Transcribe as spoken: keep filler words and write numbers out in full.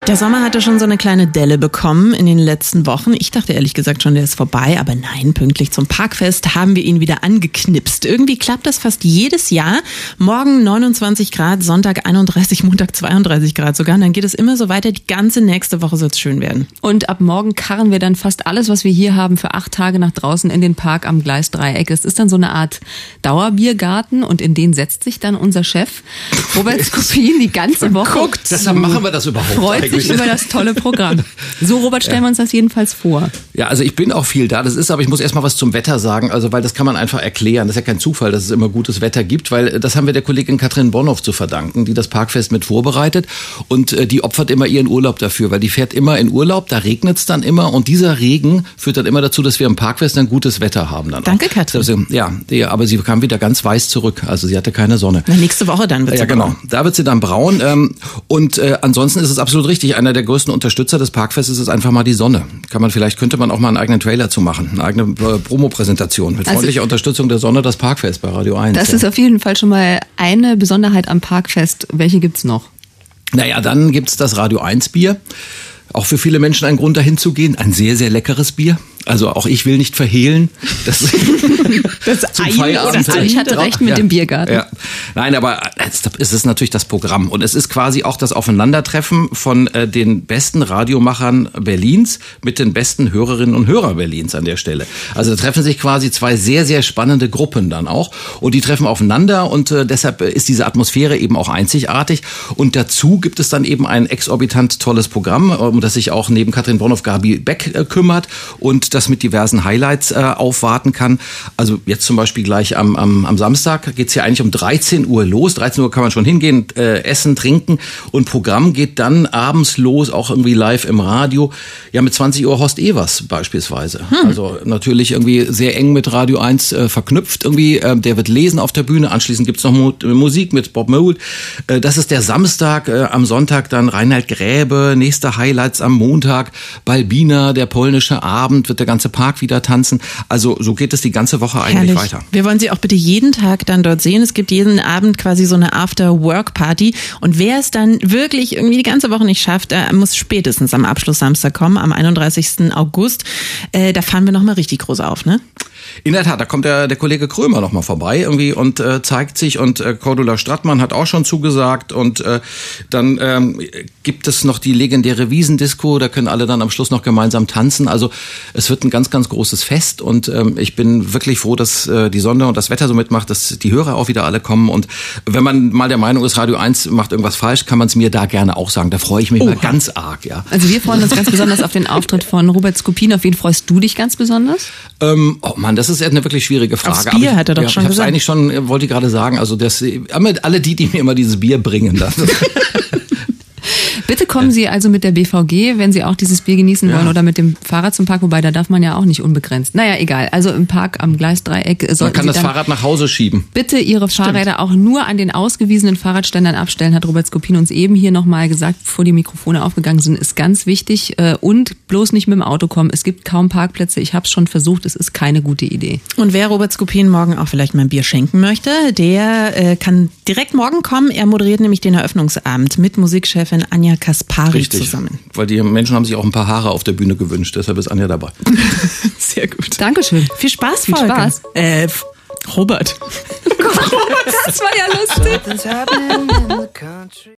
Der Sommer hatte schon so eine kleine Delle bekommen in den letzten Wochen. Ich dachte ehrlich gesagt schon, der ist vorbei. Aber nein, pünktlich zum Parkfest haben wir ihn wieder angeknipst. Irgendwie klappt das fast jedes Jahr. Morgen neunundzwanzig Grad, Sonntag einunddreißig, Montag zweiunddreißig Grad sogar. Und dann geht es immer so weiter. Die ganze nächste Woche soll es schön werden. Und ab morgen karren wir dann fast alles, was wir hier haben, für acht Tage nach draußen in den Park am Gleisdreieck. Es ist dann so eine Art Dauerbiergarten und in den setzt sich dann unser Chef Robert Skopin die ganze Woche. Guckt, deshalb machen wir das überhaupt Freut eigentlich. sich über das tolle Programm. So, Robert, stellen wir uns das jedenfalls vor. Ja, also ich bin auch viel da. Das ist, aber ich muss erst mal was zum Wetter sagen, also weil das kann man einfach erklären. Das ist ja kein Zufall, dass es immer gutes Wetter gibt, weil das haben wir der Kollegin Katrin Bonhoff zu verdanken, die das Parkfest mit vorbereitet und äh, die opfert immer ihren Urlaub dafür, weil die fährt immer in Urlaub, da regnet es dann immer und dieser Regen führt dann immer dazu, dass wir im Parkfest dann gutes Wetter haben. Dann Danke, auch. Katrin. Also, ja, ja, aber sie kam wieder ganz weiß zurück, also sie hatte keine Sonne. Na, nächste Woche dann wird sie Ja, genau. braun. Da wird sie dann braun. Ähm, und äh, ansonsten ist es absolut richtig. Einer der größten Unterstützer des Parkfestes ist einfach mal die Sonne. Kann man vielleicht, könnte man auch mal einen eigenen Trailer zu machen. Eine eigene äh, Promo-Präsentation mit Also, freundlicher Unterstützung der Sonne, das Parkfest bei Radio eins. Das ja. ist auf jeden Fall schon mal eine Besonderheit am Parkfest. Welche gibt's noch? Naja, dann gibt's das Radio eins Bier. Auch für viele Menschen ein Grund, dahin zu gehen. Ein sehr, sehr leckeres Bier. Also auch ich will nicht verhehlen. Das, Das zum Ei Feierabend. oder Ich hatte recht mit ja. dem Biergarten. Ja. Nein, aber es ist natürlich das Programm. Und es ist quasi auch das Aufeinandertreffen von äh, den besten Radiomachern Berlins mit den besten Hörerinnen und Hörern Berlins an der Stelle. Also da treffen sich quasi zwei sehr, sehr spannende Gruppen dann auch. Und die treffen aufeinander und äh, deshalb ist diese Atmosphäre eben auch einzigartig. Und dazu gibt es dann eben ein exorbitant tolles Programm, um das sich auch neben Katrin Bonhoff Gabi Beck äh, kümmert und das mit diversen Highlights äh, aufwarten kann. Also jetzt zum Beispiel gleich am, am, am Samstag geht's ja eigentlich um dreizehn Uhr los. dreizehn Uhr kann man schon hingehen, äh, essen, trinken und Programm geht dann abends los, auch irgendwie live im Radio. Ja, mit zwanzig Uhr Horst Evers beispielsweise. Hm. Also natürlich irgendwie sehr eng mit Radio eins äh, verknüpft irgendwie. Äh, der wird lesen auf der Bühne. Anschließend gibt's noch Mo- Musik mit Bob Mould. Äh, das ist der Samstag. Äh, am Sonntag dann Reinhard Gräbe. Nächste Highlights am Montag. Balbina, der polnische Abend, wird der ganze Park wieder tanzen. Also so geht es die ganze Woche eigentlich Herrlich. weiter. Wir wollen Sie auch bitte jeden Tag dann dort sehen. Es gibt jeden Abend quasi so eine After-Work-Party. Und wer es dann wirklich irgendwie die ganze Woche nicht schafft, der muss spätestens am Abschluss-Samstag kommen, am einunddreißigsten August. Äh, da fahren wir nochmal richtig groß auf, ne? In der Tat, da kommt der, der Kollege Krömer noch mal vorbei irgendwie und äh, zeigt sich und äh, Cordula Strattmann hat auch schon zugesagt und äh, dann ähm, gibt es noch die legendäre Wiesendisco, da können alle dann am Schluss noch gemeinsam tanzen. Also es wird ein ganz, ganz großes Fest und ähm, ich bin wirklich froh, dass äh, die Sonne und das Wetter so mitmacht, dass die Hörer auch wieder alle kommen und wenn man mal der Meinung ist, Radio eins macht irgendwas falsch, kann man es mir da gerne auch sagen. Da freue ich mich oh. mal ganz arg, ja. Also wir freuen uns ganz besonders auf den Auftritt von Robert Skopin. Auf wen freust du dich ganz besonders? Ähm, oh Mann, das ist eine wirklich schwierige Frage. Aufs Bier aber ich, hat er doch ja, schon ich hab's gesagt. eigentlich schon, wollte ich gerade sagen, also das, alle die, die mir immer dieses Bier bringen. Das. Bitte kommen Sie also mit der B V G, wenn Sie auch dieses Bier genießen wollen, Ja. oder mit dem Fahrrad zum Park, wobei da darf man ja auch nicht unbegrenzt. Naja, egal. Also im Park am Gleisdreieck Man sollten kann Sie das dann Fahrrad nach Hause schieben. bitte Ihre Fahrräder auch nur an den ausgewiesenen Fahrradständern abstellen, hat Robert Skopin uns eben hier nochmal gesagt, bevor die Mikrofone aufgegangen sind, ist ganz wichtig. Und bloß nicht mit dem Auto kommen. Es gibt kaum Parkplätze. Ich habe es schon versucht, es ist keine gute Idee. Und wer Robert Skopin morgen auch vielleicht mal ein Bier schenken möchte, der äh, kann direkt morgen kommen. Er moderiert nämlich den Eröffnungsabend mit Musikchefin Anja Kaspari Richtig. zusammen. Weil die Menschen haben sich auch ein paar Haare auf der Bühne gewünscht, deshalb ist Anja dabei. Sehr gut. Dankeschön. Viel Spaß, Viel Volker. Spaß. Äh, Robert. Das war ja lustig. Something's happening in the country.